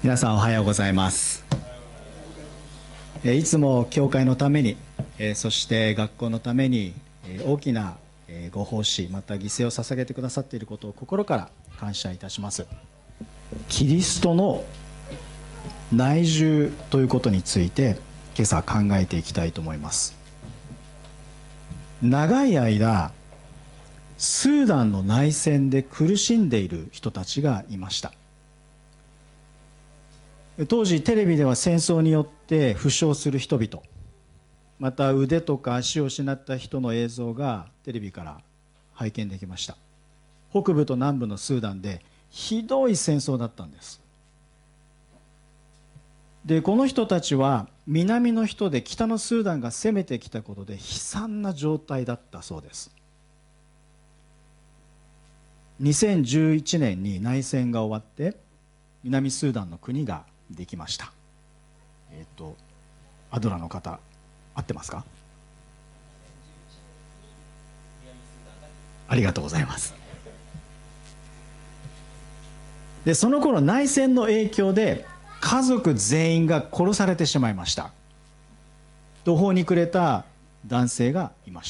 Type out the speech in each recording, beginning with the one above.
皆さんおはようございます。いつも教会のために、そして学校のために大きなご奉仕また犠牲を捧げてくださっていることを心から感謝いたします。キリストの内住ということについて今朝考えていきたいと思います。長い間スーダンの内戦で苦しんでいる人たちがいました。当時テレビでは戦争によって負傷する人々、また腕とか足を失った人の映像がテレビから拝見できました。北部と南部のスーダンでひどい戦争だったんです。でこの人たちは南の人で北のスーダンが攻めてきたことで悲惨な状態だったそうです。2011年に内戦が終わって南スーダンの国ができました。アドラの方合ってますか？ありがとうございます。でその頃内戦の影響で家族全員が殺されてしまいました。途方に暮れた男性がいました。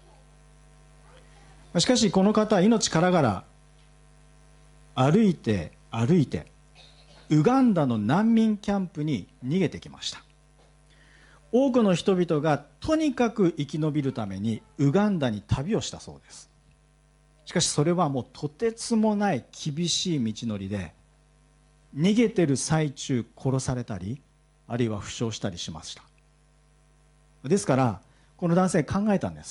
しかしこの方は命からがら歩いてウガンダの難民キャンプに逃げてきました。多くの人々がとにかく生き延びるためにウガンダに旅をしたそうです。しかしそれはもうとてつもない厳しい道のりで、逃げてる最中殺されたりあるいは負傷したりしました。ですからこの男性考えたんです。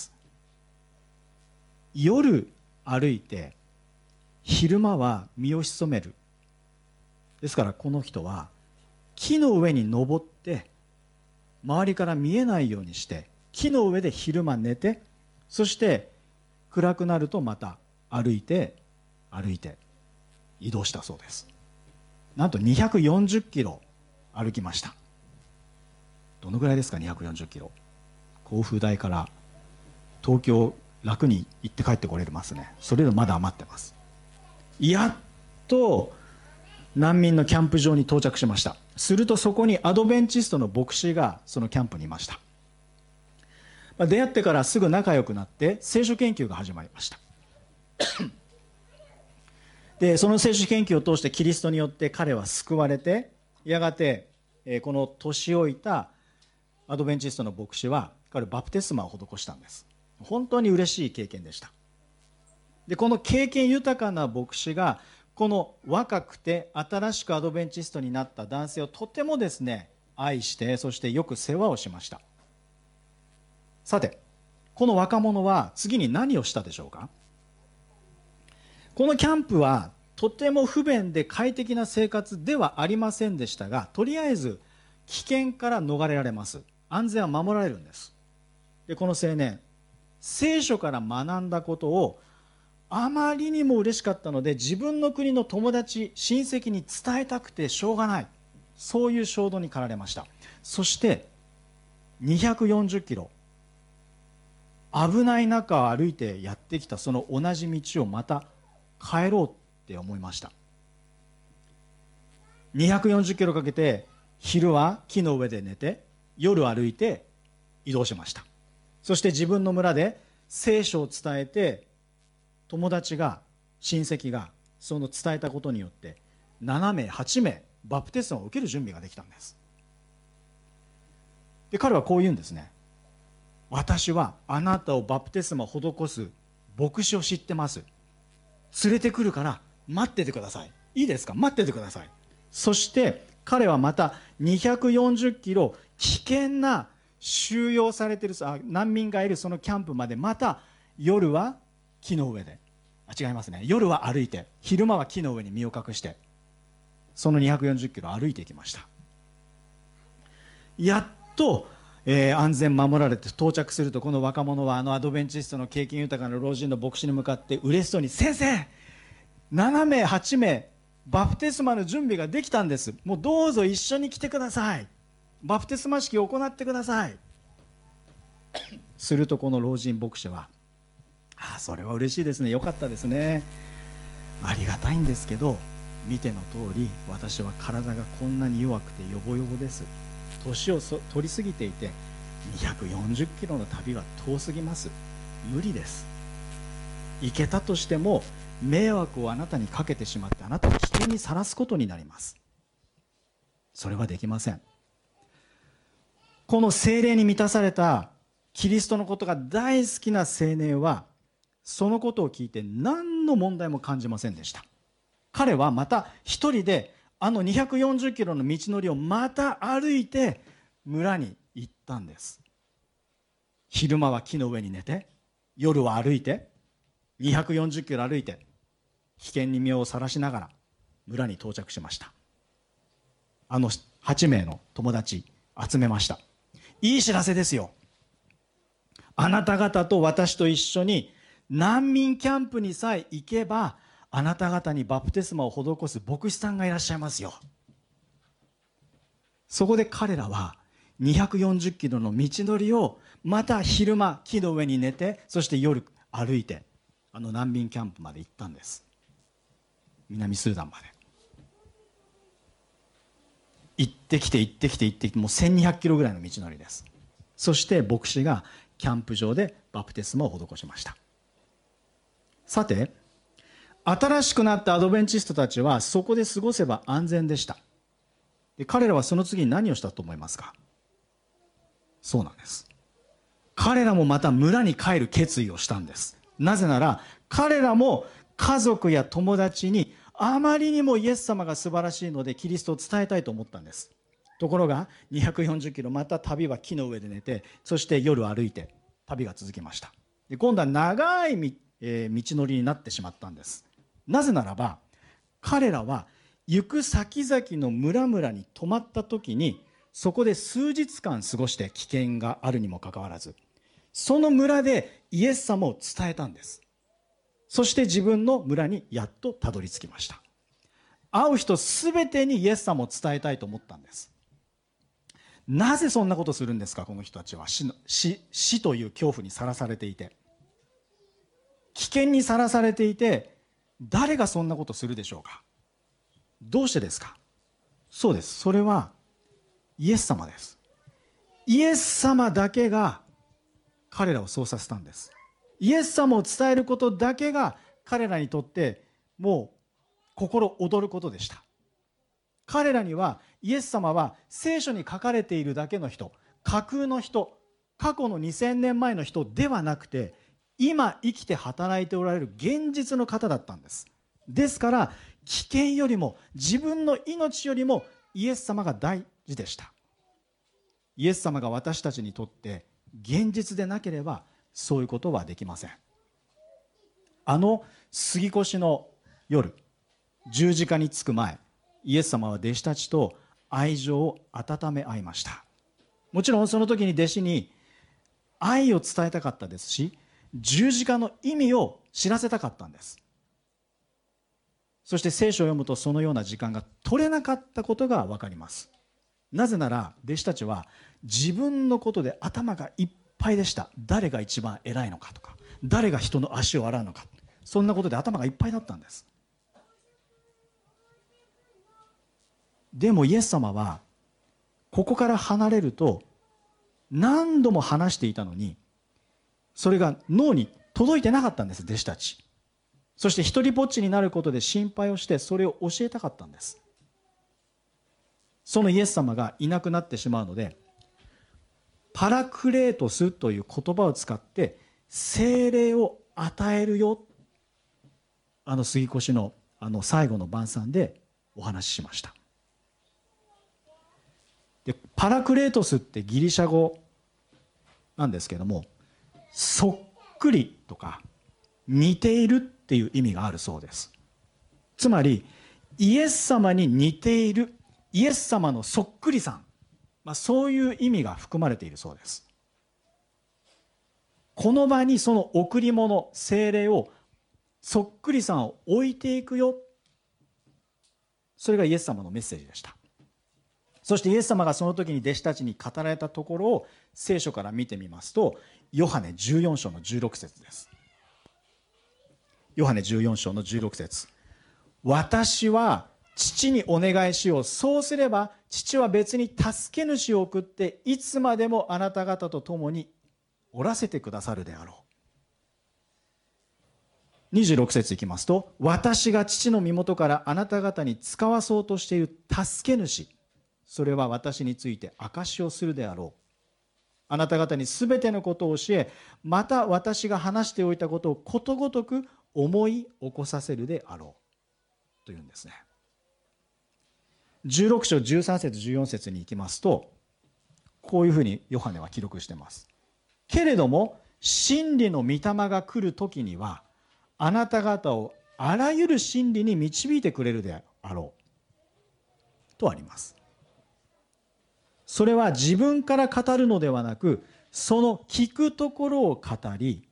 夜歩いて昼間は身を潜める。ですからこの人は木の上に登って周りから見えないようにして木の上で昼間寝て、そして暗くなるとまた歩いて移動したそうです。なんと240キロ歩きました。どのぐらいですか240キロ。甲府台から東京楽に行って帰ってこれますね。それでもまだ余ってます。やっと難民のキャンプ場に到着しました。するとそこにアドベンチストの牧師がそのキャンプにいました。出会ってからすぐ仲良くなって聖書研究が始まりましたでその聖書研究を通してキリストによって彼は救われて、やがてこの年老いたアドベンチストの牧師は彼バプテスマを施したんです。本当に嬉しい経験でした。でこの経験豊かな牧師がこの若くて新しくアドベンチストになった男性をとてもですね愛して、そしてよく世話をしました。さてこの若者は次に何をしたでしょうか？このキャンプはとても不便で快適な生活ではありませんでしたが、とりあえず危険から逃れられます。安全は守られるんです。でこの青年聖書から学んだことをあまりにも嬉しかったので、自分の国の友達親戚に伝えたくてしょうがない、そういう衝動に駆られました。そして240キロ危ない中を歩いてやってきたその同じ道をまた帰ろうって思いました。240キロかけて昼は木の上で寝て夜歩いて移動しました。そして自分の村で聖書を伝えて、友達が親戚がその伝えたことによって7名8名バプテスマを受ける準備ができたんです。で彼はこう言うんですね。私はあなたをバプテスマを施す牧師を知ってます。連れてくるから待っててください。いいですか？待っててください。そして彼はまた240キロ危険な収容されている難民がいるそのキャンプまで、また夜は木の上で、違いますね、夜は歩いて昼間は木の上に身を隠して、その240キロ歩いていきました。やっと、安全守られて到着すると、この若者はアドベンチストの経験豊かな老人の牧師に向かって嬉しそうに、先生7名8名バプテスマの準備ができたんです。もうどうぞ一緒に来てください。バプテスマ式を行ってください。するとこの老人牧師は、それは嬉しいですね、よかったですね、ありがたいんですけど見ての通り私は体がこんなに弱くてヨボヨボです。年を取りすぎていて240キロの旅は遠すぎます。無理です。行けたとしても迷惑をあなたにかけてしまってあなたを危険にさらすことになります。それはできません。この聖霊に満たされたキリストのことが大好きな青年はそのことを聞いて何の問題も感じませんでした。彼はまた一人であの240キロの道のりをまた歩いて村に行ったんです。昼間は木の上に寝て、夜は歩いて、240キロ歩いて危険に身をさらしながら村に到着しました。あの8名の友達集めました。いい知らせですよ。あなた方と私と一緒に難民キャンプにさえ行けばあなた方にバプテスマを施す牧師さんがいらっしゃいますよ。そこで彼らは240キロの道のりをまた昼間木の上に寝て、そして夜歩いてあの難民キャンプまで行ったんです。南スーダンまで行ってきてもう1200キロぐらいの道のりです。そして牧師がキャンプ場でバプテスマを施しました。さて、新しくなったアドベンチストたちはそこで過ごせば安全でした。で、彼らはその次に何をしたと思いますか？そうなんです。彼らもまた村に帰る決意をしたんです。なぜなら彼らも家族や友達にあまりにもイエス様が素晴らしいのでキリストを伝えたいと思ったんです。ところが240キロまた旅は木の上で寝て、そして夜歩いて旅が続きました。で、今度は長い道のりになってしまったんです。なぜならば彼らは行く先々の村々に泊まった時にそこで数日間過ごして危険があるにもかかわらずその村でイエス様を伝えたんです。そして自分の村にやっとたどり着きました。会う人すべてにイエス様を伝えたいと思ったんです。なぜそんなことするんですか？この人たちは死という恐怖にさらされていて、危険にさらされていて、誰がそんなことするでしょうか？どうしてですか？そうです。それはイエス様です。イエス様だけが彼らをそうさせたんです。イエス様を伝えることだけが彼らにとってもう心躍ることでした。彼らにはイエス様は聖書に書かれているだけの人、架空の人、過去の2000年前の人ではなくて今生きて働いておられる現実の方だったんです。ですから危険よりも自分の命よりもイエス様が大事でした。イエス様が私たちにとって現実でなければそういうことはできません。あの杉越の夜、十字架につく前、イエス様は弟子たちと愛情を温め合いました。もちろんその時に弟子に愛を伝えたかったですし、十字架の意味を知らせたかったんです。そして聖書を読むとそのような時間が取れなかったことが分かります。なぜなら弟子たちは自分のことで頭がいっぱいでした。誰が一番偉いのかとか、誰が人の足を洗うのか、そんなことで頭がいっぱいだったんです。でもイエス様はここから離れると何度も話していたのにそれが脳に届いてなかったんです、弟子たち。そして一人ぼっちになることで心配をしてそれを教えたかったんです。そのイエス様がいなくなってしまうのでパラクレートスという言葉を使って聖霊を与えるよ、あの杉越の最後の晩餐でお話ししました。でパラクレートスってギリシャ語なんですけども、そっくりとか似ているっていう意味があるそうです。つまりイエス様に似ている、イエス様のそっくりさん、そういう意味が含まれているそうです。この場にその贈り物、聖霊をそっくりさんを置いていくよ、それがイエス様のメッセージでした。そしてイエス様がその時に弟子たちに語られたところを聖書から見てみますと、ヨハネ14章の16節です。ヨハネ14章の16節。私は父にお願いしよう。そうすれば父は別に助け主を送っていつまでもあなた方と共におらせてくださるであろう。26節いきますと、私が父の身元からあなた方に使わそうとしている助け主、それは私について証しをするであろう。あなた方にすべてのことを教え、また私が話しておいたことをことごとく思い起こさせるであろうというんですね。16章13節14節に行きますと、こういうふうにヨハネは記録しています。けれども真理の御霊が来る時にはあなた方をあらゆる真理に導いてくれるであろうとあります。それは自分から語るのではなく、その聞くところを語り、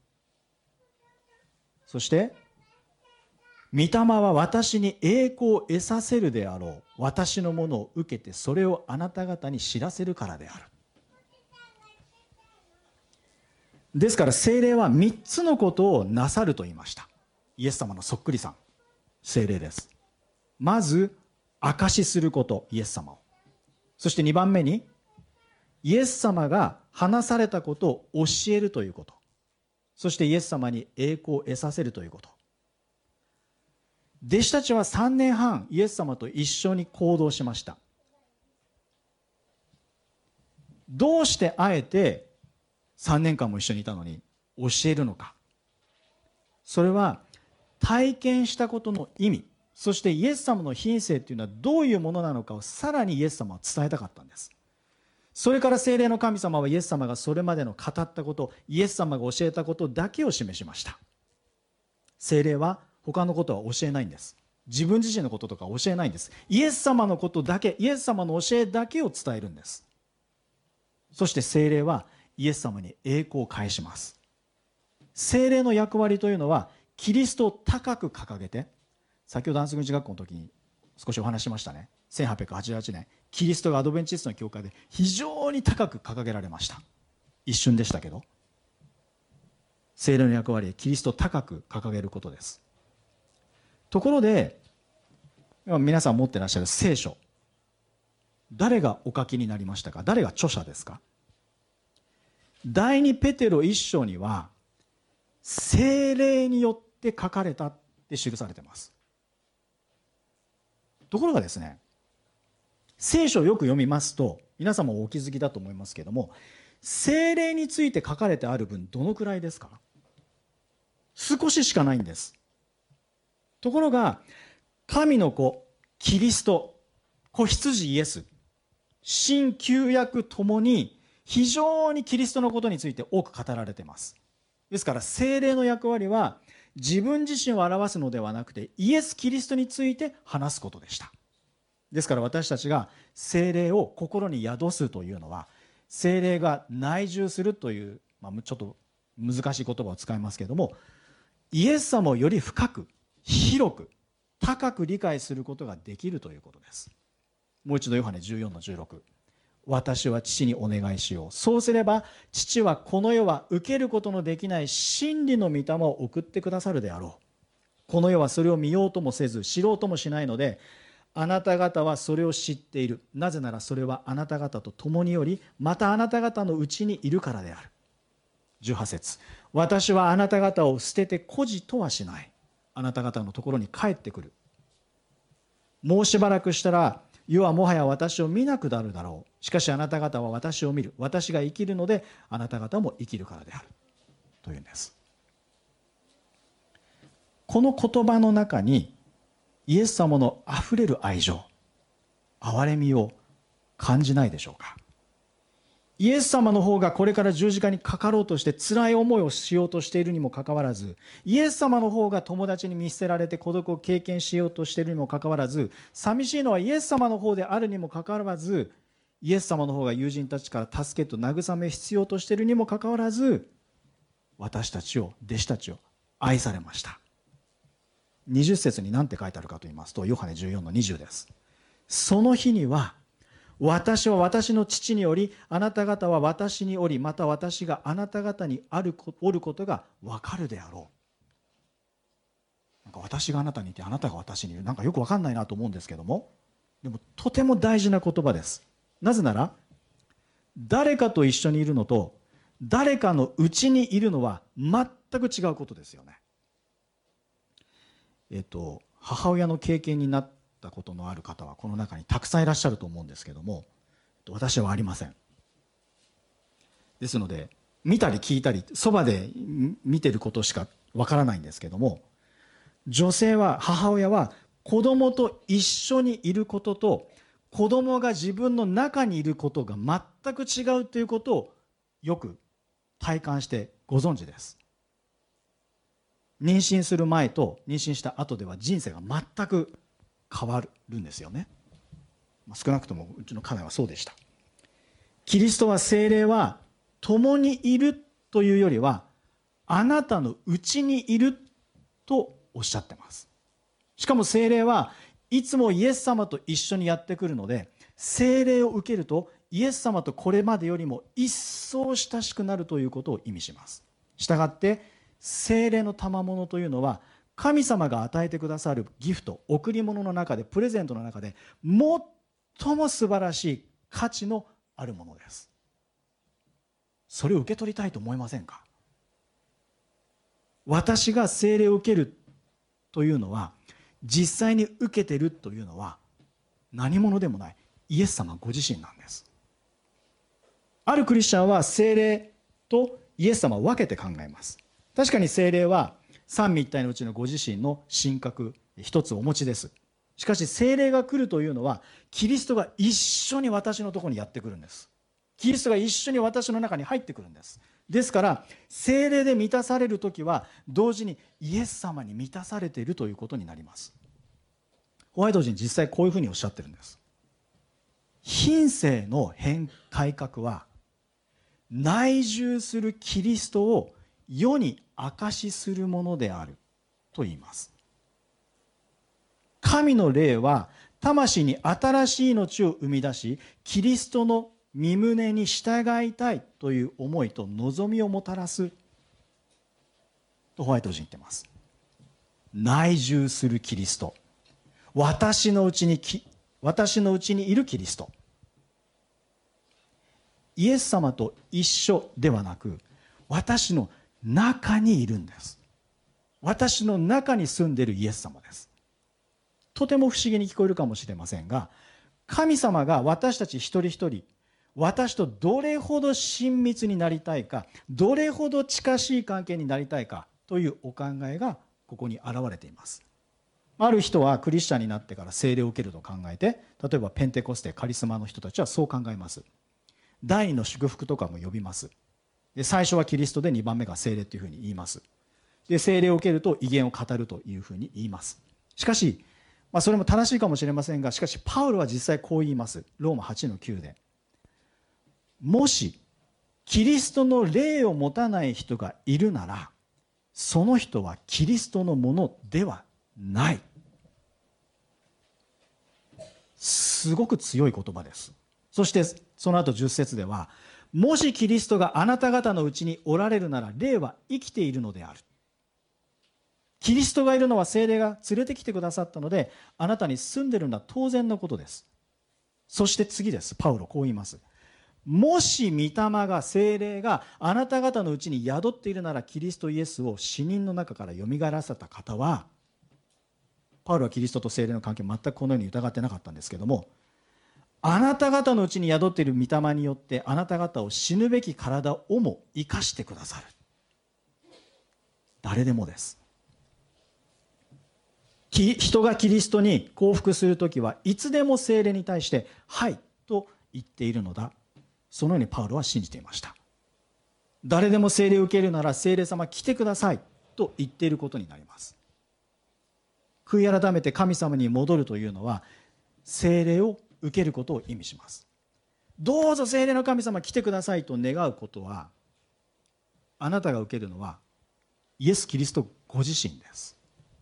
そして御霊は私に栄光を得させるであろう。私のものを受けてそれをあなた方に知らせるからである。ですから聖霊は3つのことをなさると言いました。イエス様のそっくりさん、聖霊です。まず証しすること、イエス様を。そして2番目にイエス様が話されたことを教えるということ。そしてイエス様に栄光を得させるということ。弟子たちは3年半イエス様と一緒に行動しました。どうしてあえて3年間も一緒にいたのに教えるのか。それは体験したことの意味、そしてイエス様の品性というのはどういうものなのかをさらにイエス様は伝えたかったんです。それから聖霊の神様はイエス様がそれまでの語ったこと、イエス様が教えたことだけを示しました。聖霊は他のことは教えないんです。自分自身のこととか教えないんです。イエス様のことだけ、イエス様の教えだけを伝えるんです。そして聖霊はイエス様に栄光を返します。聖霊の役割というのはキリストを高く掲げて、先ほどアンスグンチ学校の時に少しお話しましたね。1888年キリストがアドベンチストの教会で非常に高く掲げられました。一瞬でしたけど、聖霊の役割はキリストを高く掲げることです。ところで皆さん持ってらっしゃる聖書、誰がお書きになりましたか？誰が著者ですか？第2ペテロ1章には聖霊によって書かれたって記されています。ところがですね、聖書をよく読みますと皆さんもお気づきだと思いますけれども、聖霊について書かれてある分どのくらいですか？少ししかないんです。ところが神の子キリスト、子羊イエス、新旧約ともに非常にキリストのことについて多く語られています。ですから聖霊の役割は自分自身を表すのではなくてイエス・キリストについて話すことでした。ですから私たちが聖霊を心に宿すというのは、聖霊が内住するという、ちょっと難しい言葉を使いますけれども、イエス様をより深く広く高く理解することができるということです。もう一度ヨハネ14の16、私は父にお願いしよう。そうすれば父はこの世は受けることのできない真理の御霊を送ってくださるであろう。この世はそれを見ようともせず知ろうともしないので、あなた方はそれを知っている。なぜならそれはあなた方と共により、またあなた方のうちにいるからである。18節、私はあなた方を捨てて孤児とはしない。あなた方のところに帰ってくる。もうしばらくしたら世はもはや私を見なくなるだろう。しかしあなた方は私を見る。私が生きるのであなた方も生きるからであるというんです。この言葉の中にイエス様のあふれる愛情、憐れみを感じないでしょうか？イエス様の方がこれから十字架にかかろうとして辛い思いをしようとしているにもかかわらず、イエス様の方が友達に見捨てられて孤独を経験しようとしているにもかかわらず、寂しいのはイエス様の方であるにもかかわらず、イエス様の方が友人たちから助けと慰め必要としているにもかかわらず、私たちを、弟子たちを愛されました。20節に何て書いてあるかと言いますと、ヨハネ14の20です。その日には私は私の父におり、あなた方は私におり、また私があなた方におることが分かるであろなんか私があなたにいてあなたが私にいる、なんかよく分かんないなと思うんですけども、でもとても大事な言葉です。なぜなら誰かと一緒にいるのと誰かのうちにいるのは全く違うことですよね。母親の経験になったことのある方はこの中にたくさんいらっしゃると思うんですけども、私はありません。ですので見たり聞いたりそばで見てることしかわからないんですけども、女性は、母親は子供と一緒にいることと子供が自分の中にいることが全く違うということをよく体感してご存知です。妊娠する前と妊娠した後では人生が全く変わるんですよね。少なくともうちの家内はそうでした。キリストは、聖霊は共にいるというよりはあなたのうちにいるとおっしゃってます。しかも聖霊はいつもイエス様と一緒にやってくるので、聖霊を受けるとイエス様とこれまでよりも一層親しくなるということを意味します。したがって聖霊の賜物というのは神様が与えてくださるギフト、贈り物の中で、プレゼントの中で最も素晴らしい価値のあるものです。それを受け取りたいと思いませんか？私が聖霊を受けるというのは、実際に受けてるというのは何者でもないイエス様ご自身なんです。あるクリスチャンは聖霊とイエス様を分けて考えます。確かに聖霊は三位一体のうちのご自身の神格一つお持ちです。しかし聖霊が来るというのはキリストが一緒に私のところにやってくるんです。キリストが一緒に私の中に入ってくるんです。ですから聖霊で満たされるときは同時にイエス様に満たされているということになります。ホワイト人実際こういうふうにおっしゃってるんです。品性の改革は内住するキリストを世に証しするものであると言います。神の霊は魂に新しい命を生み出し、キリストの御胸に従いたいという思いと望みをもたらすとホワイト人言ってます。内住するキリスト、私のうちにいるキリスト、イエス様と一緒ではなく私の中にいるんです。私の中に住んでいるイエス様です。とても不思議に聞こえるかもしれませんが、神様が私たち一人一人、私とどれほど親密になりたいか、どれほど近しい関係になりたいかというお考えがここに現れています。ある人はクリスチャンになってから聖霊を受けると考えて、例えばペンテコステ、カリスマの人たちはそう考えます。第二の祝福とかも呼びます。で、最初はキリストで2番目が聖霊というふうに言います。で、聖霊を受けると威厳を語るというふうに言います。しかし、それも正しいかもしれませんが、しかしパウロは実際こう言います。ローマ 8-9 で、もしキリストの霊を持たない人がいるなら、その人はキリストのものではない。すごく強い言葉です。そしてその後10節では、もしキリストがあなた方のうちにおられるなら霊は生きているのである。キリストがいるのは聖霊が連れてきてくださったので、あなたに住んでるのは当然のことです。そして次です。パウロこう言います。もし御霊が、聖霊があなた方のうちに宿っているなら、キリストイエスを死人の中からよみがえらせた方は、パウロはキリストと聖霊の関係を全くこのように疑ってなかったんですけども、あなた方のうちに宿っている御霊によってあなた方を死ぬべき体をも生かしてくださる。誰でもです。人がキリストに降伏するときはいつでも聖霊に対してはいと言っているのだ。そのようにパウロは信じていました。誰でも聖霊を受けるなら聖霊様来てくださいと言っていることになります。悔い改めて神様に戻るというのは聖霊を受けることを意味します。どうぞ聖霊の神様来てくださいと願うことは、あなたが受けるのはイエス・キリストご自身です。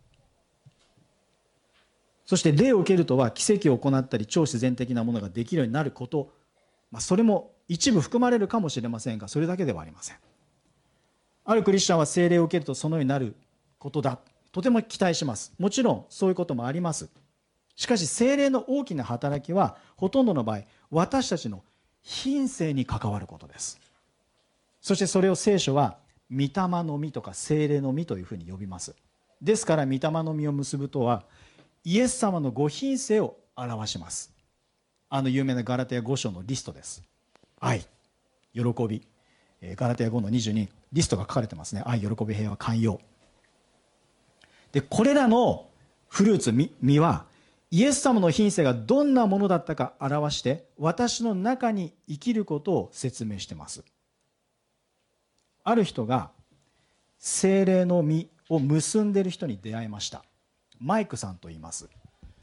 そして霊を受けるとは奇跡を行ったり超自然的なものができるようになること、それも一部含まれるかもしれませんが、それだけではありません。あるクリスチャンは聖霊を受けるとそのようになることだとても期待します。もちろんそういうこともあります。しかし聖霊の大きな働きはほとんどの場合、私たちの品性に関わることです。そしてそれを聖書は御霊の実とか聖霊の実というふうに呼びます。ですから御霊の実を結ぶとはイエス様のご品性を表します。有名なガラテヤ5章のリストです。愛、喜び、ガラテヤ5の22、リストが書かれてますね。愛、喜び、平和、寛容で、これらのフルーツ、実はイエス様の品性がどんなものだったか表して私の中に生きることを説明しています。ある人が聖霊の実を結んでいる人に出会いました。マイクさんと言います。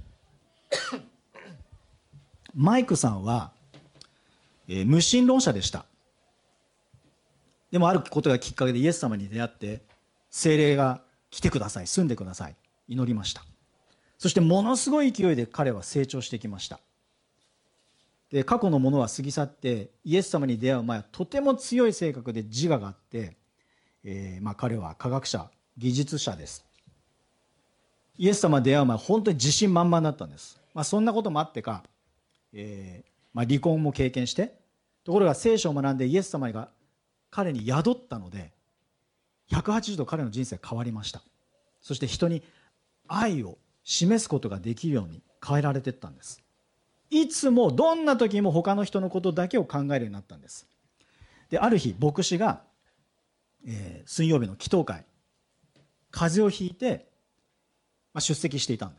マイクさんは、無神論者でした。でもあることがきっかけでイエス様に出会って聖霊が来てください、住んでください、祈りました。そしてものすごい勢いで彼は成長してきました。で、過去のものは過ぎ去ってイエス様に出会う前はとても強い性格で自我があって、彼は科学者、技術者です。イエス様に出会う前は本当に自信満々だったんです。そんなこともあってか、離婚も経験して、ところが聖書を学んでイエス様が彼に宿ったので180度彼の人生変わりました。そして人に愛を示すことができるように変えられていったんです。いつもどんな時も他の人のことだけを考えるようになったんです。で、ある日牧師が、水曜日の祈祷会、風邪をひいて、出席していたんです。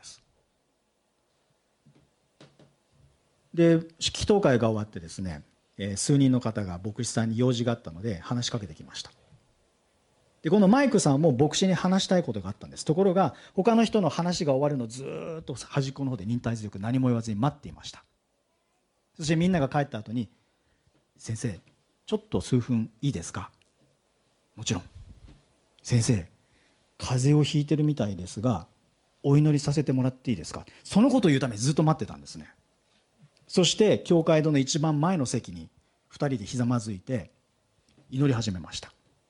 で、祈祷会が終わってですね、数人の方が牧師さんに用事があったので話しかけてきました。で、このマイクさんも牧師に話したいことがあったんです。ところが他の人の話が終わるのをずっと端っこの方で忍耐強く何も言わずに待っていました。そしてみんなが帰った後に、先生ちょっと数分いいですか。もちろん。先生、風邪をひいてるみたいですがお祈りさせてもらっていいですか。そのことを言うためにずっと待ってたんですね。そして教会堂の一番前の席に2人でひざまずいて祈り始めました。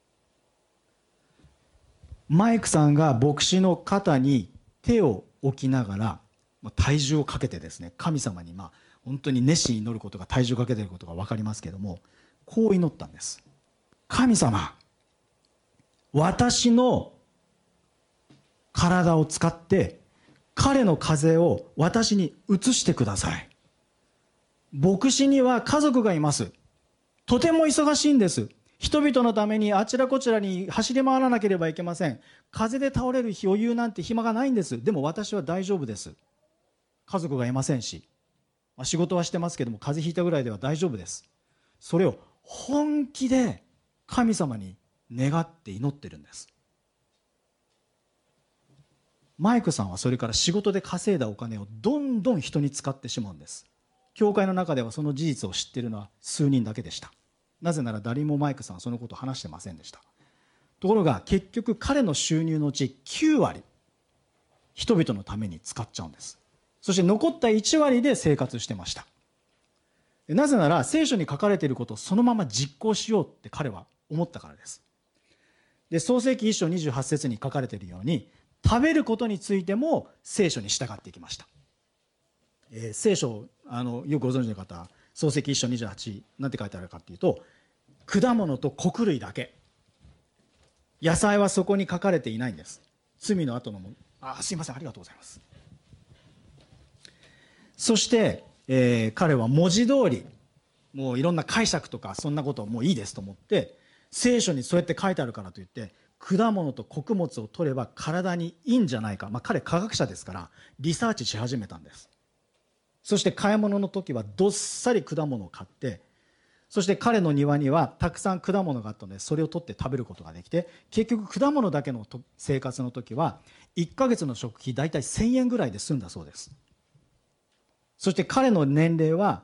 マイクさんが牧師の肩に手を置きながら体重をかけてですね、神様に本当に熱心に祈ることが、体重をかけていることが分かりますけれども、こう祈ったんです。神様、私の体を使って彼の風邪を私に移してください。牧師には家族がいます。とても忙しいんです。人々のためにあちらこちらに走り回らなければいけません。風邪で倒れる余裕なんて暇がないんです。でも私は大丈夫です。家族がいませんし、仕事はしてますけども風邪ひいたぐらいでは大丈夫です。それを本気で神様に願って祈ってるんです。マイクさんはそれから仕事で稼いだお金をどんどん人に使ってしまうんです。教会の中ではその事実を知っているのは数人だけでした。なぜなら誰もマイクさんはそのことを話してませんでした。ところが結局彼の収入のうち9割人々のために使っちゃうんです。そして残った1割で生活してました。なぜなら聖書に書かれていることをそのまま実行しようって彼は思ったからです。で、創世記1章28節に書かれているように食べることについても聖書に従っていきました。聖書をよくご存知の方、創世記1章28なんて書いてあるかっていうと、果物と穀類だけ、野菜はそこに書かれていないんです。罪の後のもの。すいません、ありがとうございます。そして、彼は文字通りもういろんな解釈とかそんなこともういいですと思って、聖書にそうやって書いてあるからといって果物と穀物を取れば体にいいんじゃないか、彼科学者ですからリサーチし始めたんです。そして買い物の時はどっさり果物を買って、そして彼の庭にはたくさん果物があったのでそれを取って食べることができて、結局果物だけの生活の時は1ヶ月の食費大体1000円ぐらいで済んだそうです。そして彼の年齢は、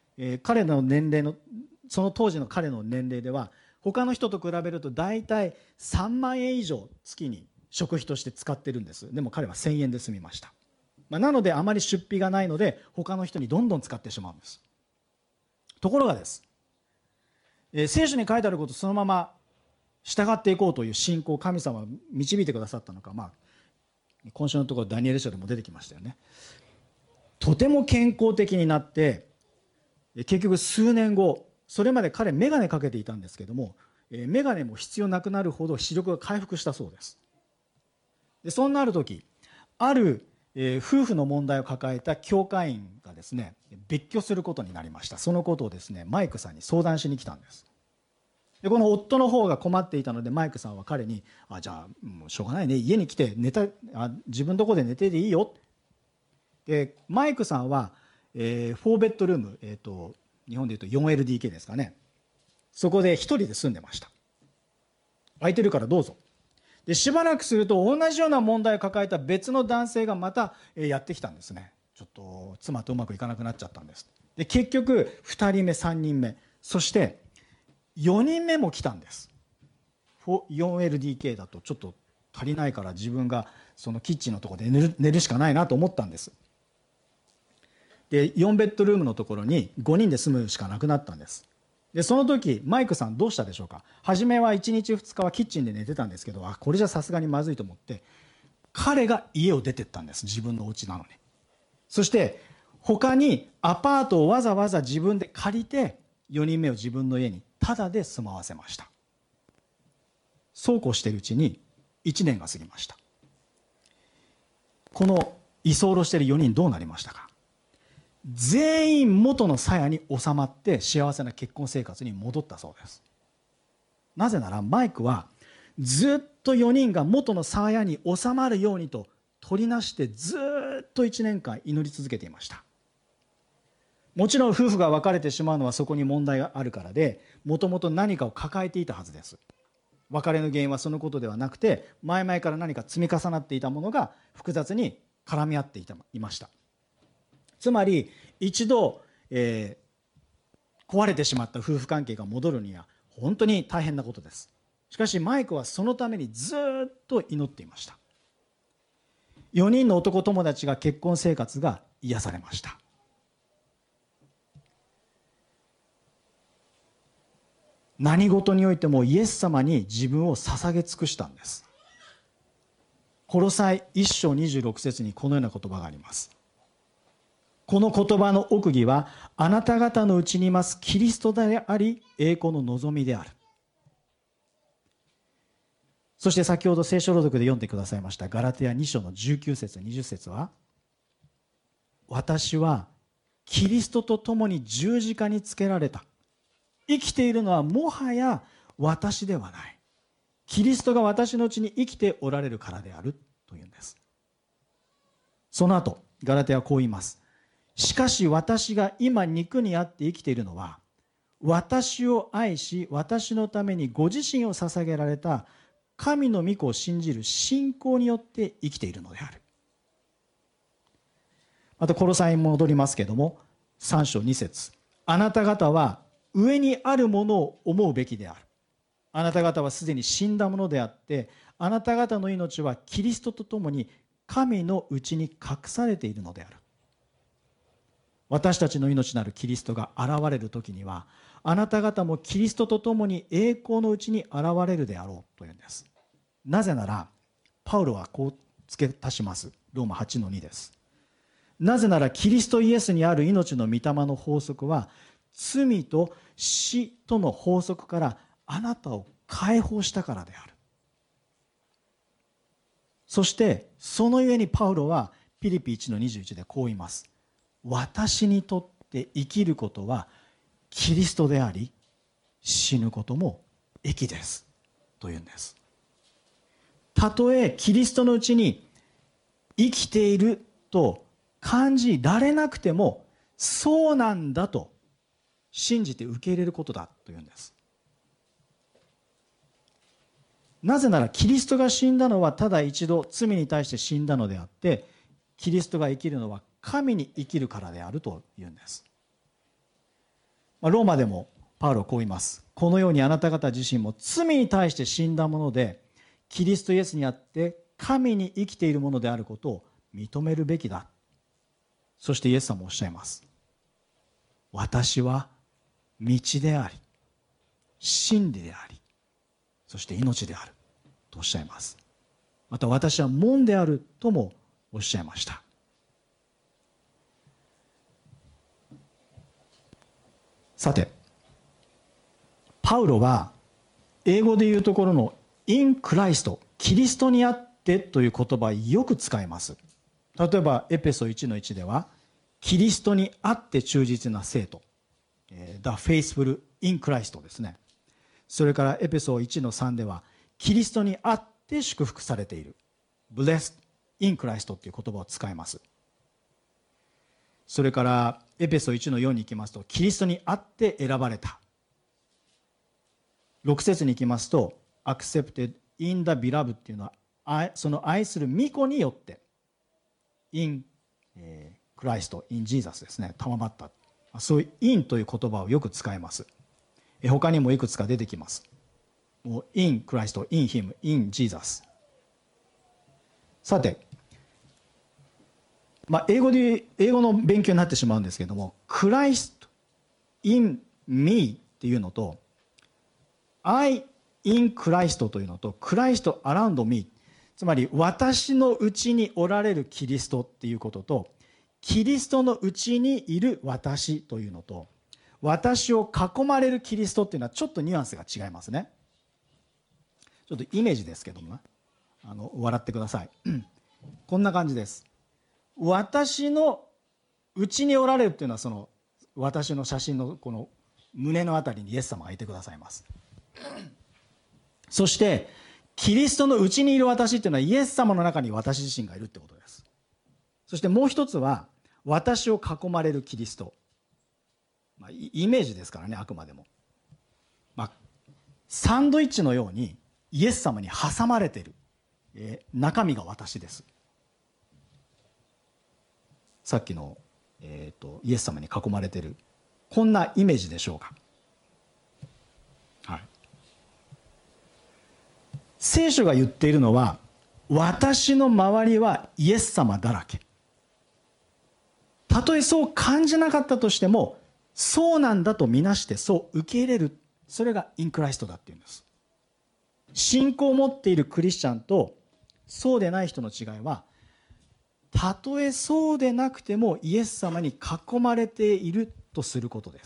その当時の彼の年齢では他の人と比べると大体3万円以上月に食費として使ってるんです。でも彼は1000円で済みました。なのであまり出費がないので他の人にどんどん使ってしまうんです。ところがです、聖書に書いてあることをそのまま従っていこうという信仰を神様は導いてくださったのか、 今週のところダニエル書でも出てきましたよね。とても健康的になって、結局数年後、それまで彼眼鏡かけていたんですけども、眼鏡も必要なくなるほど視力が回復したそうです。でそんなある時、ある夫婦の問題を抱えた教会員がですね、別居することになりました。そのことをですね、マイクさんに相談しに来たんです。でこの夫の方が困っていたので、マイクさんは彼にじゃあもうしょうがないね、家に来て自分のとこで寝てでいいよ。でマイクさんは、4ベッドルーム、日本でいうと 4LDK ですかね、そこで一人で住んでました。空いてるからどうぞ。でしばらくすると同じような問題を抱えた別の男性がまたやってきたんですね。ちょっと妻とうまくいかなくなっちゃったんです。で結局2人目3人目、そして4人目も来たんです。 4LDK だとちょっと足りないから、自分がそのキッチンのところで寝るしかないなと思ったんです。で4ベッドルームのところに5人で住むしかなくなったんです。でその時マイクさんどうしたでしょうか。初めは1日2日はキッチンで寝てたんですけど、これじゃさすがにまずいと思って彼が家を出てったんです。自分のお家なのに。そして他にアパートをわざわざ自分で借りて4人目を自分の家にタダで住まわせました。そうこうしているうちに1年が過ぎました。この居候している4人どうなりましたか。全員元の鞘に収まって幸せな結婚生活に戻ったそうです。なぜならマイクはずっと4人が元の鞘に収まるようにと取りなしてずっと1年間祈り続けていました。もちろん夫婦が別れてしまうのはそこに問題があるからで、もともと何かを抱えていたはずです。別れの原因はそのことではなくて、前々から何か積み重なっていたものが複雑に絡み合っていました。つまり一度、壊れてしまった夫婦関係が戻るには本当に大変なことです。しかしマイクはそのためにずっと祈っていました。4人の男友達が結婚生活が癒されました。何事においてもイエス様に自分を捧げ尽くしたんです。コロサイ1章26節にこのような言葉があります。この言葉の奥義はあなた方のうちにいますキリストであり栄光の望みである。そして先ほど聖書朗読で読んでくださいましたガラテヤ2章の19節20節は、私はキリストと共に十字架につけられた。生きているのはもはや私ではない。キリストが私のうちに生きておられるからであるというんです。その後ガラテヤはこう言います。しかし私が今肉にあって生きているのは、私を愛し私のためにご自身を捧げられた神の御子を信じる信仰によって生きているのである。またコロサイに戻りますけれども、3章2節、あなた方は上にあるものを思うべきである。あなた方はすでに死んだものであって、あなた方の命はキリストと共に神のうちに隠されているのである。私たちの命なるキリストが現れる時には、あなた方もキリストと共に栄光のうちに現れるであろうというんです。なぜならパウロはこう付け足します。ローマ 8の2です。なぜならキリストイエスにある命の御霊の法則は、罪と死との法則からあなたを解放したからである。そしてそのゆえにパウロはピリピ1の21でこう言います。私にとって生きることはキリストであり、死ぬことも益ですというんです。たとえキリストのうちに生きていると感じられなくても、そうなんだと信じて受け入れることだというんです。なぜならキリストが死んだのはただ一度罪に対して死んだのであって、キリストが生きるのは神に生きるからであるというんです。ローマでもパウロはこう言います。このようにあなた方自身も罪に対して死んだもので、キリストイエスにあって神に生きているものであることを認めるべきだ。そしてイエス様もおっしゃいます。私は道であり、真理であり、そして命であるとおっしゃいます。 また私は門であるともおっしゃいました。さて、パウロは英語で言うところの in Christ、 キリストにあってという言葉をよく使います。例えばエペソ1の1ではキリストにあって忠実な生徒、The faithful in Christ ですね。それからエペソ1の3ではキリストにあって祝福されている Blessed in Christ という言葉を使います。それからエペソ1の4に行きますとキリストにあって選ばれた。6節に行きますと Accepted in the beloved っていうのはその愛する御子によって in Christ in Jesus ですね、賜った。そういう in という言葉をよく使います。他にもいくつか出てきます。もう in Christ、in Him、in Jesus。 さて、英語の勉強になってしまうんですけれども Christ in me っていうのと I in Christ というのと Christ around me、 つまり私のうちにおられるキリストっていうこととキリストのうちにいる私というのと私を囲まれるキリストっていうのはちょっとニュアンスが違いますね。ちょっとイメージですけどもね、笑ってください。こんな感じです。私のうちにおられるっていうのはその私の写真のこの胸のあたりにイエス様がいてくださいます。そしてキリストのうちにいる私っていうのはイエス様の中に私自身がいるってことです。そしてもう一つは私を囲まれるキリスト、イメージですからね、あくまでも、サンドイッチのようにイエス様に挟まれている、中身が私です。さっきの、イエス様に囲まれているこんなイメージでしょうか。はい、聖書が言っているのは私の周りはイエス様だらけ。たとえそう感じなかったとしてもそうなんだとみなしてそう受け入れる、それがインクライストだっていうんです。信仰を持っているクリスチャンとそうでない人の違いはたとえそうでなくてもイエス様に囲まれているとすることです。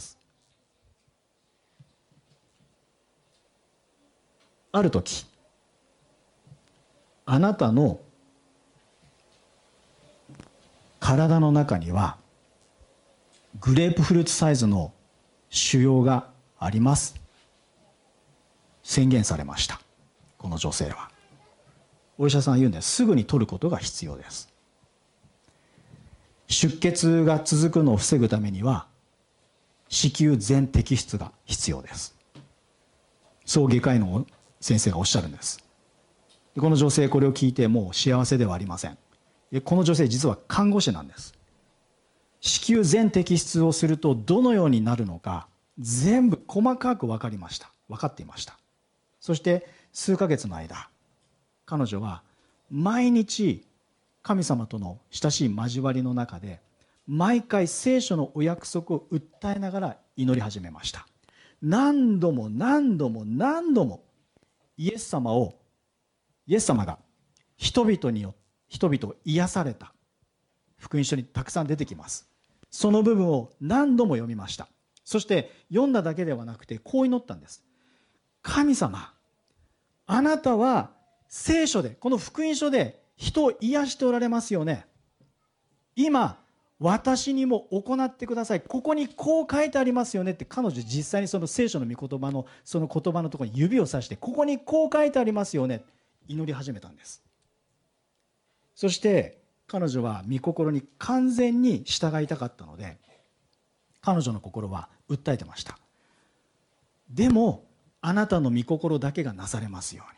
ある時あなたの体の中にはグレープフルーツサイズの腫瘍があります宣言されました。この女性はお医者さんは言うんです。すぐに取ることが必要です。出血が続くのを防ぐためには子宮全摘出が必要です。そう外科医の先生がおっしゃるんです。この女性これを聞いてもう幸せではありません。この女性実は看護師なんです。子宮全摘出をするとどのようになるのか全部細かく分かっていました。そして数ヶ月の間彼女は毎日神様との親しい交わりの中で毎回聖書のお約束を訴えながら祈り始めました。何度も何度も何度もイエス様が人々を癒された福音書にたくさん出てきます。その部分を何度も読みました。そして読んだだけではなくてこう祈ったんです。神様、あなたは聖書でこの福音書で人を癒しておられますよね。今私にも行ってください。ここにこう書いてありますよねって彼女実際にその聖書の御言葉のその言葉のところに指をさしてここにこう書いてありますよね祈り始めたんです。そして彼女は御心に完全に従いたかったので彼女の心は訴えてました。でもあなたの御心だけがなされますように。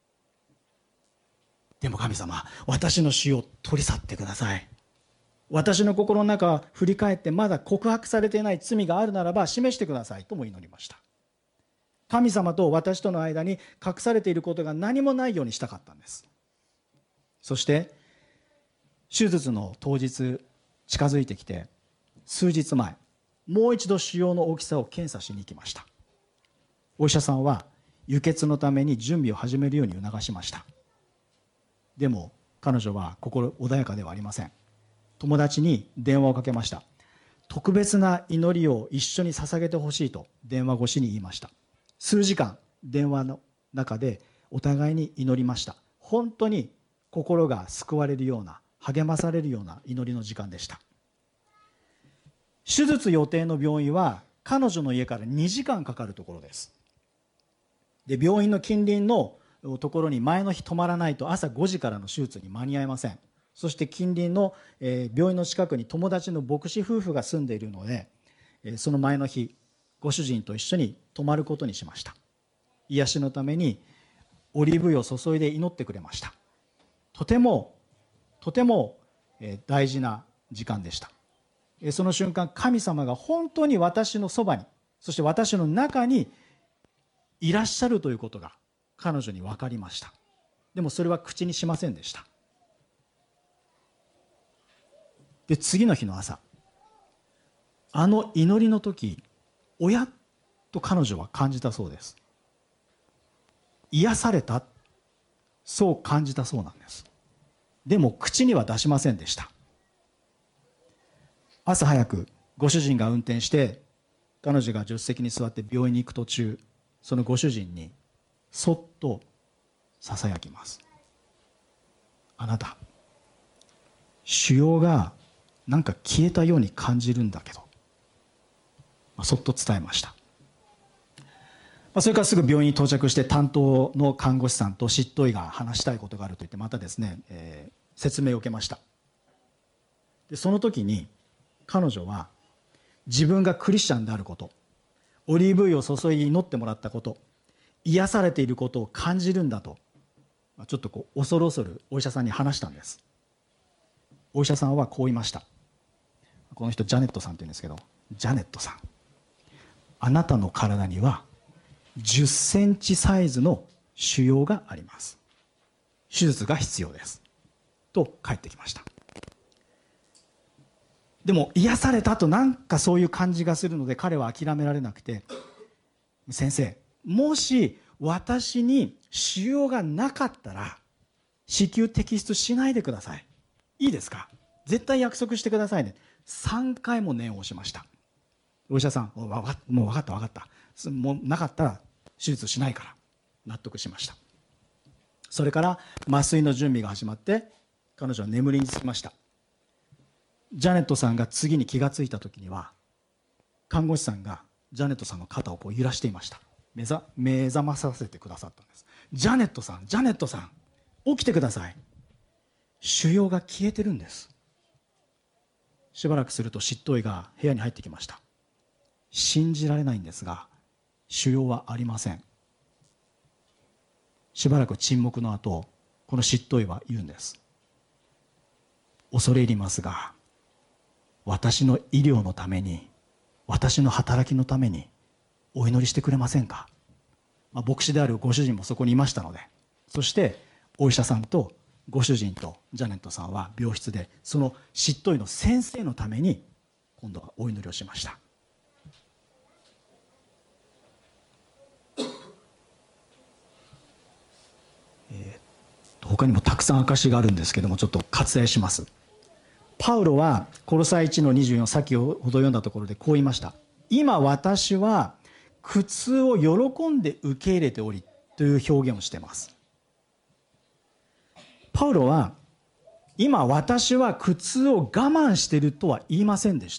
でも神様、私の死を取り去ってください。私の心の中を振り返ってまだ告白されていない罪があるならば示してくださいとも祈りました。神様と私との間に隠されていることが何もないようにしたかったんです。そして手術の当日近づいてきて数日前もう一度腫瘍の大きさを検査しに行きました。お医者さんは輸血のために準備を始めるように促しました。 でも彼女は心穏やかではありません。友達に電話をかけました。特別な祈りを一緒に捧げてほしいと電話越しに言いました。数時間電話の中でお互いに祈りました。本当に心が救われるような、励まされるような祈りの時間でした。手術予定の病院は彼女の家から2時間かかるところです。で、病院の近隣のところに前の日泊まらないと朝5時からの手術に間に合いません。そして近隣の病院の近くに友達の牧師夫婦が住んでいるので、その前の日ご主人と一緒に泊まることにしました。癒しのためにオリーブ油を注いで祈ってくれました。とても大事な時間でした。その瞬間、神様が本当に私のそばに、そして私の中にいらっしゃるということが彼女に分かりました。でもそれは口にしませんでした。で、次の日の朝、あの祈りの時、おやっと彼女は感じたそうです。癒された、そう感じたそうなんです。でも口には出しませんでした。朝早くご主人が運転して彼女が助手席に座って病院に行く途中、そのご主人にそっとささやきます。あなた、腫瘍がなんか消えたように感じるんだけど、そっと伝えました。それからすぐ病院に到着して担当の看護師さんと執刀医が話したいことがあると言ってまたですね、説明を受けました。でその時に彼女は自分がクリスチャンであること、オリーブ油を注いで祈ってもらったこと、癒されていることを感じるんだと、ちょっと恐る恐るお医者さんに話したんです。お医者さんはこう言いました。この人ジャネットさんって言うんですけど、ジャネットさん、あなたの体には10センチサイズの腫瘍があります。手術が必要ですと返ってきました。でも癒されたとなんかそういう感じがするので彼は諦められなくて、先生、もし私に腫瘍がなかったら子宮摘出しないでください、いいですか、絶対約束してくださいね。3回も念を押しました。お医者さん、もう分かったもうなかったら手術しないから、納得しました。それから麻酔の準備が始まって彼女は眠りにつきました。ジャネットさんが次に気がついた時には看護師さんがジャネットさんの肩を揺らしていました。目覚まさせてくださったんです。ジャネットさん起きてください、腫瘍が消えてるんです。しばらくすると執刀医が部屋に入ってきました。信じられないんですが腫瘍はありません。しばらく沈黙の後、この執刀医は言うんです。恐れ入りますが、私の医療のために、私の働きのためにお祈りしてくれませんか。牧師であるご主人もそこにいましたので、そしてお医者さんとご主人とジャネットさんは病室でその執刀医の先生のために今度はお祈りをしました。他にもたくさん証があるんですけども、ちょっと割愛します。パウロはコロサイ1の24、先ほど読んだところでこう言いました。今私は苦痛を喜んで受け入れておりという表現をしています。パウロは今私は苦痛を我慢しているとは言いませんでした。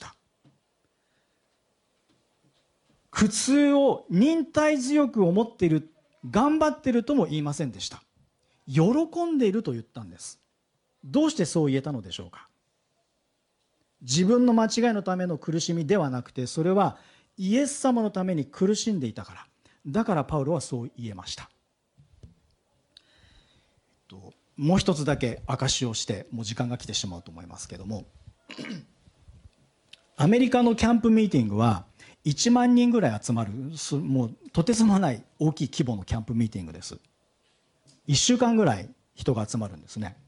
苦痛を忍耐強く思っている、頑張っているとも言いませんでした。喜んでいると言ったんです。どうしてそう言えたのでしょうか。自分の間違いのための苦しみではなくて、それはイエス様のために苦しんでいたから。だからパウロはそう言えました。もう一つだけ証しをして、もう時間が来てしまうと思いますけども、アメリカのキャンプミーティングは1万人ぐらい集まる、もうとてつもない大きい規模のキャンプミーティングです。1週間ぐらい人が集まるんですね。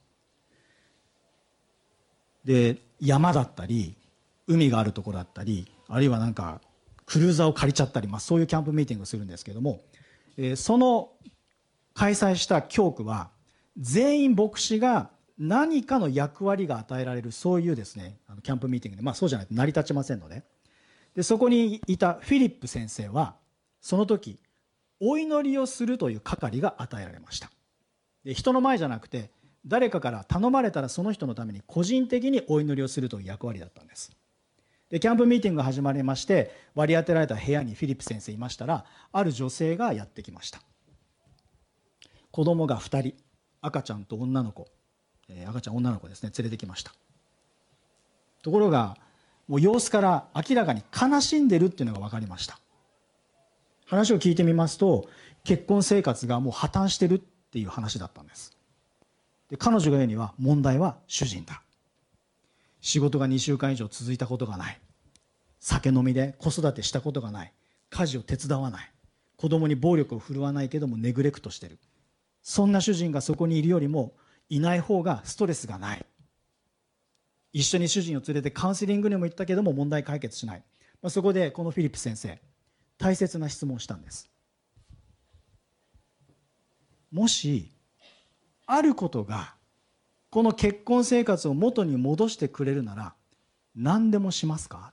で、山だったり海があるところだったり、あるいはなんかクルーザーを借りちゃったり、そういうキャンプミーティングをするんですけども、その開催した教区は全員牧師が何かの役割が与えられる、そういうですねキャンプミーティングで、そうじゃないと成り立ちませんので、そこにいたフィリップ先生はその時お祈りをするという係が与えられました。で、人の前じゃなくて誰かから頼まれたらその人のために個人的にお祈りをするという役割だったんです。で、キャンプミーティングが始まりまして、割り当てられた部屋にフィリップ先生いましたら、ある女性がやってきました。子供が2人、赤ちゃんと女の子、赤ちゃん女の子ですね、連れてきました。ところがもう様子から明らかに悲しんでるっていうのが分かりました。話を聞いてみますと、結婚生活がもう破綻してるっていう話だったんです。で、彼女が言うには問題は主人だ。仕事が2週間以上続いたことがない、酒飲みで子育てしたことがない、家事を手伝わない、子供に暴力を振るわないけどもネグレクトしてる、そんな主人がそこにいるよりもいない方がストレスがない、一緒に主人を連れてカウンセリングにも行ったけども問題解決しない。そこでこのフィリップ先生、大切な質問をしたんです。もしあることがこの結婚生活を元に戻してくれるなら何でもしますか？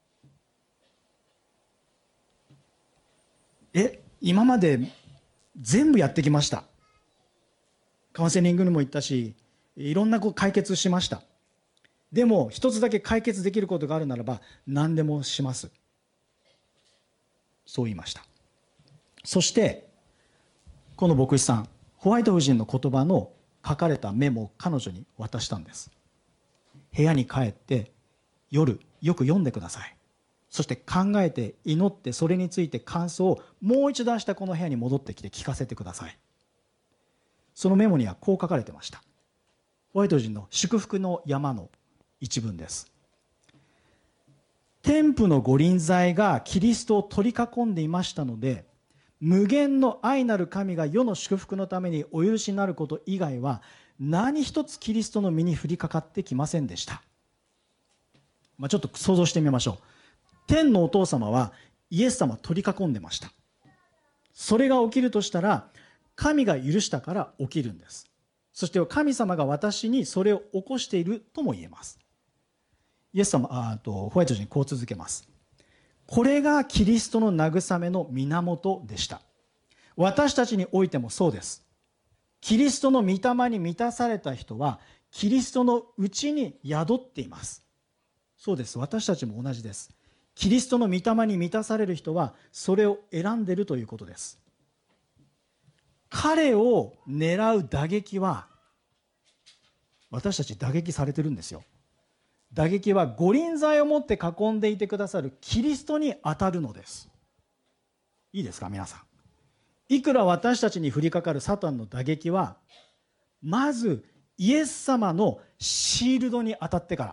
今まで全部やってきました。カウンセリングにも行ったし、いろんな解決しました。でも一つだけ解決できることがあるならば何でもします、そう言いました。そしてこの牧師さん、ホワイト夫人の言葉の書かれたメモを彼女に渡したんです。部屋に帰って夜よく読んでください。そして考えて祈ってそれについて感想をもう一度明日この部屋に戻ってきて聞かせてください。そのメモにはこう書かれてました。ホワイト人の祝福の山の一文です。天賦の御臨在がキリストを取り囲んでいましたので、無限の愛なる神が世の祝福のためにお許しになること以外は何一つキリストの身に降りかかってきませんでした。ちょっと想像してみましょう。天のお父様はイエス様を取り囲んでました。それが起きるとしたら神が許したから起きるんです。そして神様が私にそれを起こしているとも言えます。イエス様ホワイト人にこう続けます。これがキリストの慰めの源でした。私たちにおいてもそうです。キリストの御霊に満たされた人はキリストのうちに宿っています。そうです。私たちも同じです。キリストの御霊に満たされる人はそれを選んでいるということです。彼を狙う打撃は、私たち打撃されてるんですよ。打撃は御臨在を持って囲んでいてくださるキリストに当たるのです。いいですか皆さん。いくら私たちに降りかかるサタンの打撃は、まずイエス様のシールドに当たってから、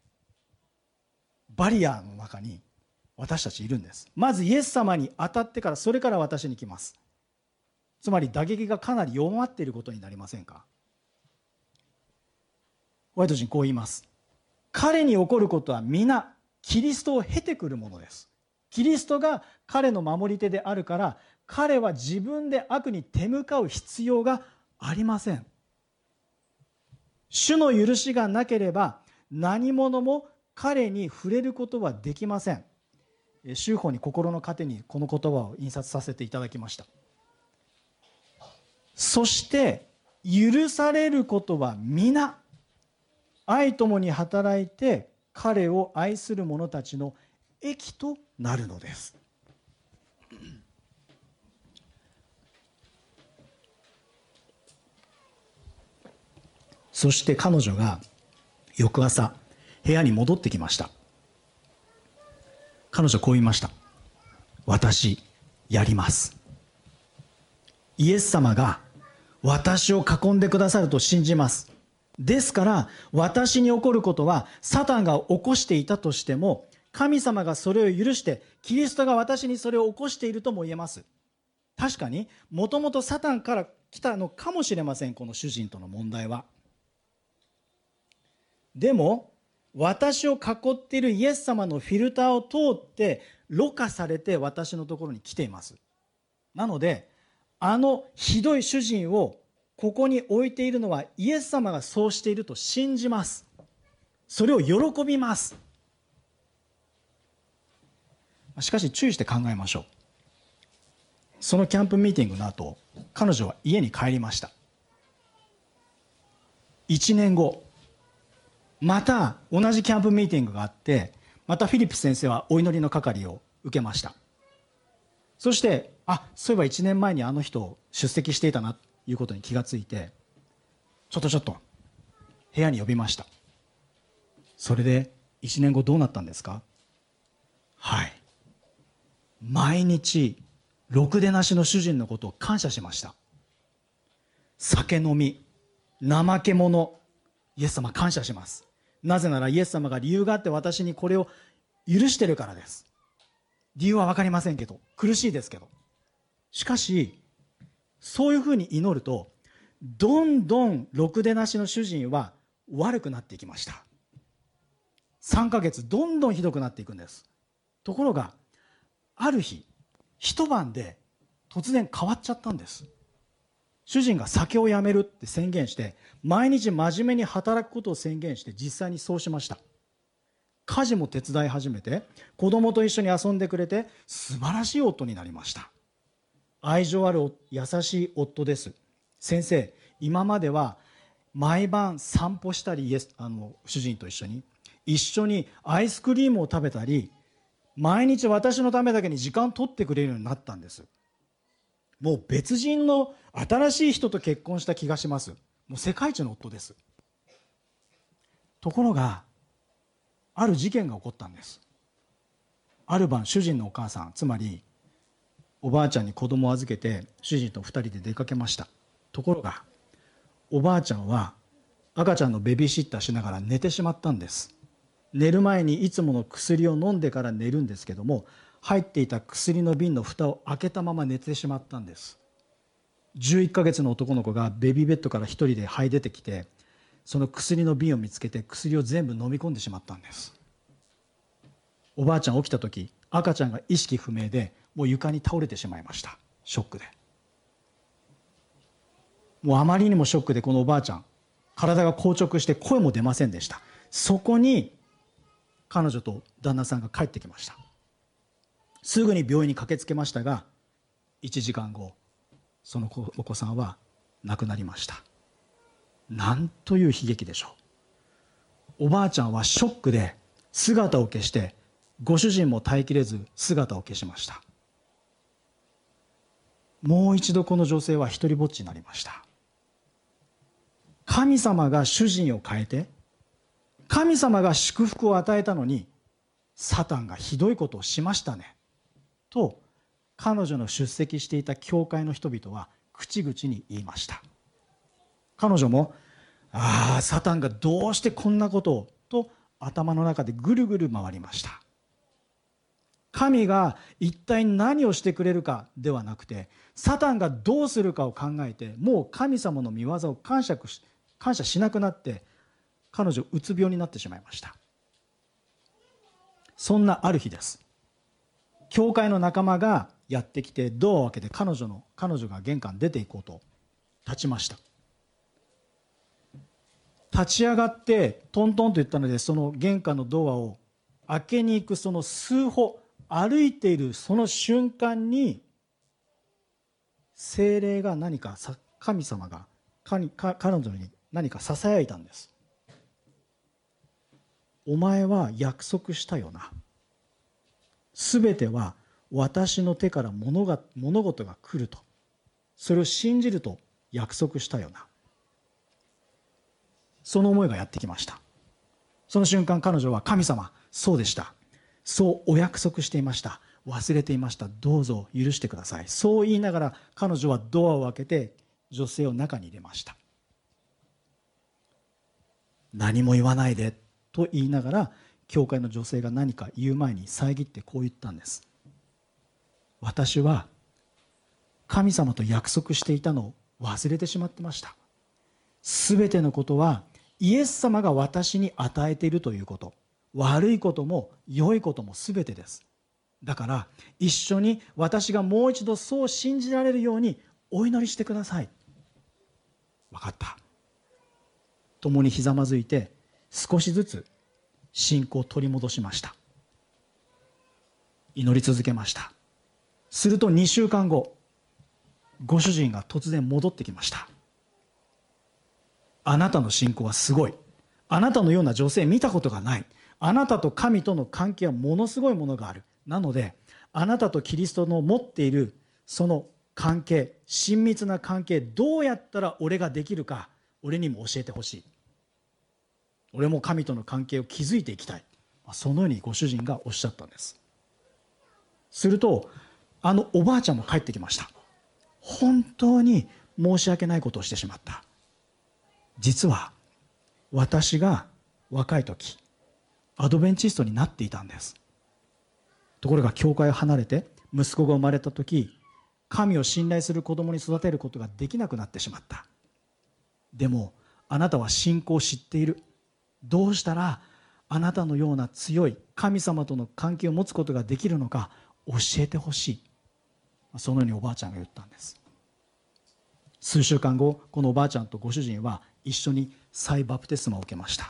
バリアの中に私たちいるんです。まずイエス様に当たってから、それから私に来ます。つまり打撃がかなり弱まっていることになりませんか？ホワイト人こう言います。彼に起こることは皆キリストを経てくるものです。キリストが彼の守り手であるから、彼は自分で悪に手向かう必要がありません。主の許しがなければ何者も彼に触れることはできません。修法に心の糧にこの言葉を印刷させていただきました。そして許されることは皆愛ともに働いて彼を愛する者たちの益となるのです。そして彼女が翌朝部屋に戻ってきました。彼女こう言いました。私やります。イエス様が私を囲んでくださると信じます。ですから私に起こることはサタンが起こしていたとしても、神様がそれを許してキリストが私にそれを起こしているとも言えます。確かにもともとサタンから来たのかもしれません、この主人との問題は。でも私を囲っているイエス様のフィルターを通ってろ過されて私のところに来ています。なのでひどい主人をここに置いているのはイエス様がそうしていると信じます。それを喜びます。しかし注意して考えましょう。そのキャンプミーティングの後、彼女は家に帰りました。1年後、また同じキャンプミーティングがあって、またフィリップ先生はお祈りの係を受けました。そして、そういえば1年前にあの人出席していたなということに気がついて、ちょっと部屋に呼びました。それで1年後どうなったんですか？はい、毎日ろくでなしの主人のことを感謝しました。酒飲み、怠け者、イエス様感謝します。なぜならイエス様が理由があって私にこれを許してるからです。理由は分かりませんけど、苦しいですけど。しかしそういうふうに祈ると、どんどんろくでなしの主人は悪くなっていきました。3ヶ月どんどんひどくなっていくんです。ところがある日、一晩で突然変わっちゃったんです。主人が酒をやめるって宣言して、毎日真面目に働くことを宣言して、実際にそうしました。家事も手伝い始めて、子供と一緒に遊んでくれて、素晴らしい夫になりました。愛情ある優しい夫です。先生、今までは毎晩散歩したり、主人と一緒にアイスクリームを食べたり、毎日私のためだけに時間を取ってくれるようになったんです。もう別人の新しい人と結婚した気がします。もう世界一の夫です。ところがある事件が起こったんです。ある晩、主人のお母さん、つまりおばあちゃんに子供を預けて主人と2人で出かけました。ところがおばあちゃんは赤ちゃんのベビーシッターしながら寝てしまったんです。寝る前にいつもの薬を飲んでから寝るんですけども、入っていた薬の瓶の蓋を開けたまま寝てしまったんです。11ヶ月の男の子がベビーベッドから一人で這い出てきて、その薬の瓶を見つけて薬を全部飲み込んでしまったんです。おばあちゃん起きた時、赤ちゃんが意識不明で、もう床に倒れてしまいました。ショックで。もうあまりにもショックで、このおばあちゃん体が硬直して声も出ませんでした。そこに彼女と旦那さんが帰ってきました。すぐに病院に駆けつけましたが、1時間後、そのお子さんは亡くなりました。なんという悲劇でしょう。おばあちゃんはショックで姿を消して、ご主人も耐えきれず姿を消しました。もう一度この女性は一人ぼっちになりました。神様が主人を変えて、神様が祝福を与えたのに、サタンがひどいことをしましたねと、彼女の出席していた教会の人々は口々に言いました。彼女も、サタンがどうしてこんなことをと頭の中でぐるぐる回りました。神が一体何をしてくれるかではなくて、サタンがどうするかを考えて、もう神様の御業を感謝しなくなって、彼女うつ病になってしまいました。そんなある日です。教会の仲間がやってきて、ドアを開けて彼女が玄関出て行こうと立ちました。立ち上がってトントンと言ったので、その玄関のドアを開けに行くその数歩歩いているその瞬間に、聖霊が神様が彼女に何かささやいたんです。お前は約束したよな。すべては私の手から物事が来ると、それを信じると約束したよな。その思いがやってきました。その瞬間、彼女は、神様、そうでした、そうお約束していました、忘れていました、どうぞ許してください、そう言いながら彼女はドアを開けて女性を中に入れました。何も言わないでと言いながら、教会の女性が何か言う前に遮ってこう言ったんです。私は神様と約束していたのを忘れてしまってました。すべてのことはイエス様が私に与えているということ、悪いことも良いこともすべてです。だから一緒に私がもう一度そう信じられるようにお祈りしてください。 分かった。共にひざまずいて少しずつ信仰を取り戻しました。祈り続けました。すると2週間後、ご主人が突然戻ってきました。あなたの信仰はすごい。あなたのような女性見たことがない。あなたと神との関係はものすごいものがある。なのであなたとキリストの持っているその関係、親密な関係、どうやったら俺ができるか俺にも教えてほしい。俺も神との関係を築いていきたい。そのようにご主人がおっしゃったんです。するとおばあちゃんも帰ってきました。本当に申し訳ないことをしてしまった。実は私が若い時アドベンチストになっていたんです。ところが教会を離れて息子が生まれた時、神を信頼する子供に育てることができなくなってしまった。でもあなたは信仰を知っている。どうしたらあなたのような強い神様との関係を持つことができるのか教えてほしい。そのようにおばあちゃんが言ったんです。数週間後、このおばあちゃんとご主人は一緒に再バプテスマを受けました。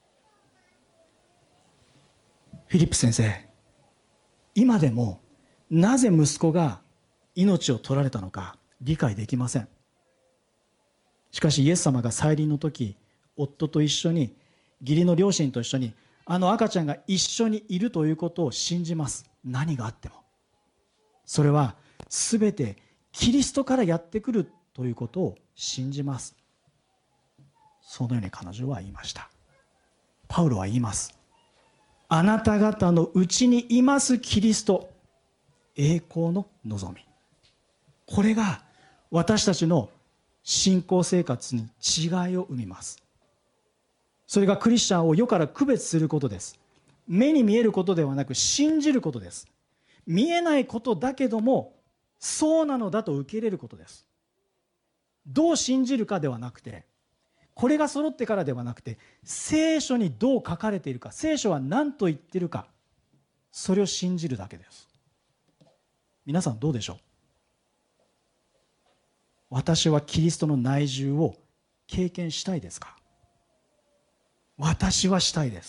フィリップ先生、今でもなぜ息子が命を取られたのか理解できません。しかしイエス様が再臨の時、夫と一緒に、義理の両親と一緒に赤ちゃんが一緒にいるということを信じます。何があってもそれは全てキリストからやってくるということを信じます。そのように彼女は言いました。パウロは言います。あなた方のうちにいますキリスト、栄光の望み。これが私たちの信仰生活に違いを生みます。それがクリスチャンを世から区別することです。目に見えることではなく信じることです。見えないことだけどもそうなのだと受け入れることです。どう信じるかではなくて、これが揃ってからではなくて、聖書にどう書かれているか、聖書は何と言っているか、それを信じるだけです。皆さんどうでしょう。私はキリストの内住を経験したいですか。私はしたいです。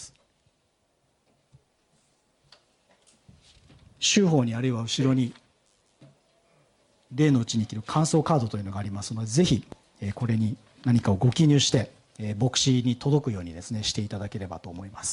週報にあるいは後ろに霊のうちに生きる感想カードというのがありますので、ぜひこれに何かをご記入して牧師に届くようにですねしていただければと思います。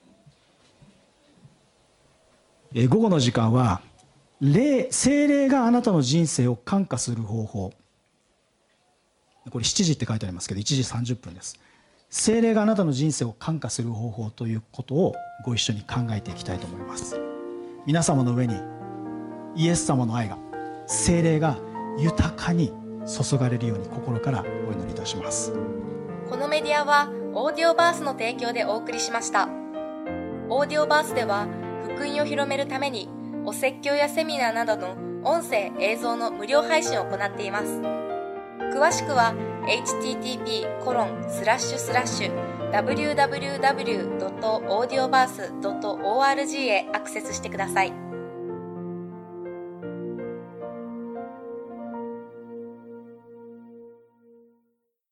午後の時間は聖霊があなたの人生を感化する方法、これ7時って書いてありますけど1時30分です。聖霊があなたの人生を感化する方法ということをご一緒に考えていきたいと思います。皆様の上にイエス様の愛が、聖霊が豊かに注がれるように心からお祈りいたします。 このメディアはオーディオバースの提供でお送りしました。オーディオバースでは福音を広めるためにお説教やセミナーなどの音声映像の無料配信を行っています。詳しくは http://www.audioverse.org へアクセスしてください。